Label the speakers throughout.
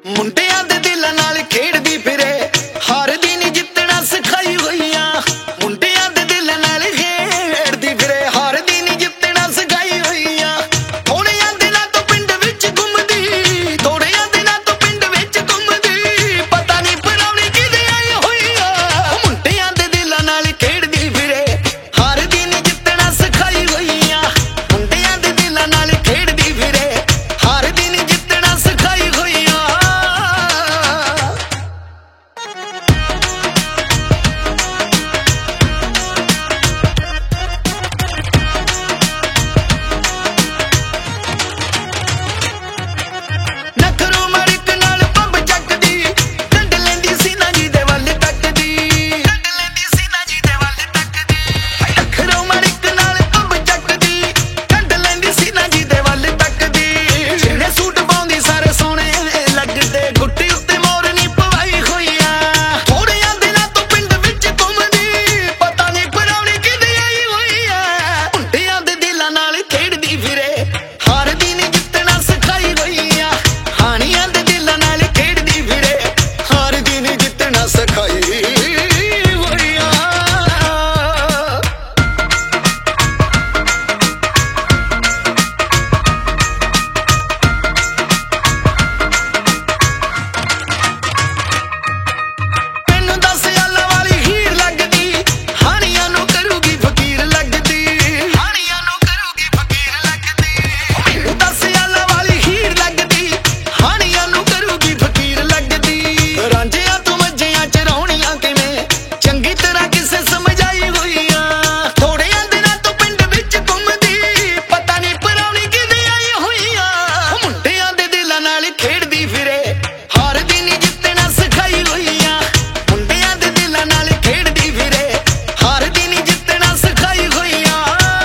Speaker 1: ਮੁੰਡਿਆਂ ਦੇ ਦਿਲਾਂ ਨਾਲ ਖੇਡਦੀ ਫਿਰੇ, ਹਾਰਦੀ ਨਹੀਂ ਜਿੱਤਣਾ ਸਿਖਾਈ ਹੋਈ ਆ। ਮੁੰਡਿਆਂ ਦੇ ਦਿਲਾਂ ਨਾਲ ਖੇਡਦੀ ਫਿਰੇ, ਹਾਰਦੀ ਨਹੀਂ ਜਿੱਤਣਾ ਸਿਖਾਈ ਹੋਈ ਆ। ਥੋੜਿਆਂ ਦਿਨਾਂ ਤੋਂ ਪਿੰਡ ਵਿੱਚ ਘੁੰਮਦੀ, ਥੋੜਿਆਂ ਦਿਨਾਂ ਤੋਂ ਪਿੰਡ ਵਿੱਚ ਘੁੰਮਦੀ, ਪਤਾ ਨਹੀਂ ਪਰਾਉਣੀ ਕਿਹਦੇ ਆਈ ਹੋਈ ਆ। ਮੁੰਡਿਆਂ ਦੇ ਦਿਲਾਂ ਨਾਲ ਖੇਡਦੀ ਫਿਰੇ, ਹਾਰਦੀ ਨਹੀਂ ਜਿੱਤਣਾ ਸਿਖਾਈ ਹੋਈ ਆ। ਮੁੰਡਿਆਂ ਦੇ ਦਿਲਾਂ ਨਾਲ ਖੇਡਦੀ ਫਿਰੇ, ਹਾਰਦੀ ਨਹੀਂ ਜਿੱਤਣਾ ਸਿਖਾਈ ਹੋਈ ਆ। ਨਖਰੋਂ ਮੜਕ ਨਾਲ ਪੰਬ ਚੱਕਦੀ, ਕੱਢ ਲੈਂਦੀ ਸੀਨਾ ਜੀ ਦੇ ਵੱਲ ਤੱਕਦੀ, ਕੱਢ ਲੈਂਦੀ ਸੀਨਾ ਜੀ ਦੇ ਵੱਲ ਤੱਕਦੀ। ਨਖਰੋਂ ਮੜਕ ਨਾਲ ਪੰਬ ਚੱਕਦੀ, ਕੱਢ ਲੈਂਦੀ ਸੀਨਾ ਜੀ ਦੇ ਵੱਲ ਤੱਕਦੀ। ਜਿਹੜੇ ਸੂਟ ਪਾਉਂਦੀ ਸਾਰੇ ਸੋਹਣੇ ਲੱਗਦੇ, ਗੁੱਟੀ ਉੱਤੇ ਮੋਰ ਨਹੀਂ ਪਵਾਈ ਹੋਈ ਆ। ਥੋੜਿਆਂ ਦਿਨਾਂ ਤੋਂ ਪਿੰਡ ਵਿੱਚ ਘੁੰਮਦੀ, ਪਤਾ ਨਹੀਂ ਪਰਾਉਣੀ ਕਿਹਦੀ ਆਈ ਹੋਈ ਆ। ਮੁੰਡਿਆਂ ਦੇ ਦਿਲਾਂ ਨਾਲ ਖੇਡਦੀ ਫਿਰੇ, ਹਾਰਦੀ ਨਹੀਂ ਜਿੱਤਣਾ ਸਿਖਾਈ ਹੋਈ ਆ। ਹਾਣੀਆਂ ਦੇ ਦਿਲਾਂ ਨਾਲ ਖੇਡਦੀ ਫਿਰੇ, ਹਾਰਦੀ ਨਹੀਂ ਜਿੱਤਣਾ ਸਿਖਾਈ ਹੋਈ ਆ। ਮੈਨੂੰ 10 ਸਾਲਾਂ ਵਾਲੀ ਹੀਰ ਲੱਗਦੀ, ਹਾਣੀਆਂ ਨੂੰ ਕਰੂਗੀ ਫਕੀਰ ਲੱਗਦੀ, ਹਾਣੀਆਂ ਨੂੰ ਕਰੂਗੀ ਫਕੀਰ ਲੱਗਦੀ। ਮੈਨੂੰ 10 ਸਾਲਾਂ ਵਾਲੀ ਹੀਰ ਲੱਗਦੀ, ਹਾਣੀਆਂ ਨੂੰ ਕਰੂਗੀ ਫਕੀਰ ਲੱਗਦੀ। ਰਾਂਝਿਆਂ ਤੋਂ ਮੱਝੀਆਂ ਚਰਾਉਣੀਆਂ ਕਿਵੇਂ, ਚੰਗੀ ਤਰ੍ਹਾਂ ਕਿਸੇ ਸਮਝਾਈ ਹੋਈ ਆ। ਥੋੜਿਆਂ ਦਿਨਾਂ ਤੋਂ ਪਿੰਡ ਵਿੱਚ ਘੁੰਮਦੀ, ਪਤਾ ਨਹੀਂ ਪਰਾਉਣੀ ਕਿਹਦੀ ਆਈ ਹੋਈ ਆ। ਮੁੰਡਿਆਂ ਦੇ ਦਿਲਾਂ ਨਾਲ ਖੇਡਦੀ ਫਿਰੇ, ਹਾਰਦੀ ਨਹੀਂ ਜਿੱਤਣਾ ਸਿਖਾਈ ਹੋਈ ਆ। ਮੁੰਡਿਆਂ ਦੇ ਦਿਲਾਂ ਨਾਲ ਖੇਡਦੀ ਫਿਰੇ, ਹਾਰਦੀ ਨਹੀਂ ਜਿੱਤਣਾ ਸਿਖਾਈ ਹੋਈ ਆ।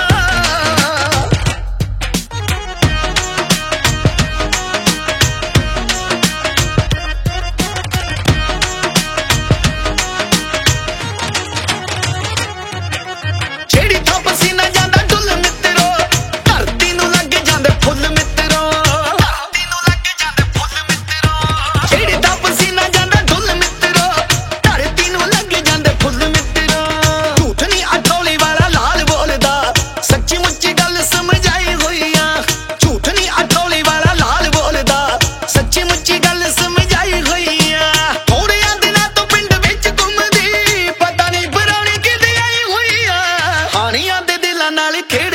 Speaker 1: ਜਿਹੜੀ ਥਾਂ ਪਸੀਨਾ ਜਾਂਦਾ ਡੁੱਲ ਮਿੱਤਰੋ, ਧਰਤੀ ਨੂੰ ਲੱਗ ਜਾਂਦੇ ਫੁੱਲ ਮਿੱਤਰੋ, ਧਰਤੀ ਨੂੰ ਲੱਗ ਜਾਂਦੇ ਫੁੱਲ ਮਿੱਤਰੋ। ਜਿਹੜੀ ਥਾਂ ਪਸੀਨਾ ਜਾਂਦਾ ਡੁੱਲ ਮਿੱਤਰੋ, ਧਰਤੀ ਨੂੰ ਲੱਗ ਜਾਂਦੇ ਫੁੱਲ ਮਿੱਤਰੋ। ਝੂਠ ਨਹੀਂ ਅਠੌਲੀ ਵਾਲਾ ਲਾਲ ਬੋਲਦਾ, ਸੱਚੀ ਮੁੱਚੀ ਗੱਲ ਸਮਝਾਈ ਹੋਈ ਆ। ਝੂਠ ਨਹੀਂ ਅਠੌਲੀ ਵਾਲਾ ਲਾਲ ਬੋਲਦਾ, ਸੱਚੀ ਮੁੱਚੀ ਗੱਲ ਸਮਝਾਈ ਹੋਈ ਆ। ਥੋੜਿਆਂ ਦਿਨਾਂ ਤੋਂ ਪਿੰਡ ਵਿੱਚ ਘੁੰਮਦੀ, ਪਤਾ ਨਹੀਂ ਪਰਾਉਣੀ ਕਿਹਦੀ ਆਈ ਹੋਈ ਆ। ਹਾਣੀਆਂ ਦੇ ਦਿਲਾਂ ਨਾਲ ਖੇਡ